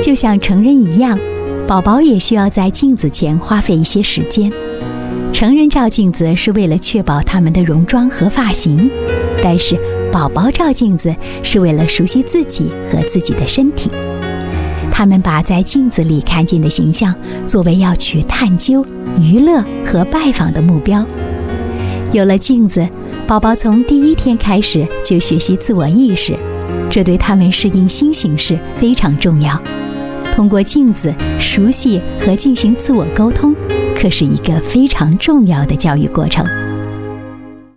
就像成人一样，宝宝也需要在镜子前花费一些时间。成人照镜子是为了确保他们的容妆和发型，但是宝宝照镜子是为了熟悉自己和自己的身体。他们把在镜子里看见的形象作为要去探究、娱乐和拜访的目标。有了镜子，宝宝从第一天开始就学习自我意识，这对他们适应新形势非常重要。通过镜子熟悉和进行自我沟通，可是一个非常重要的教育过程。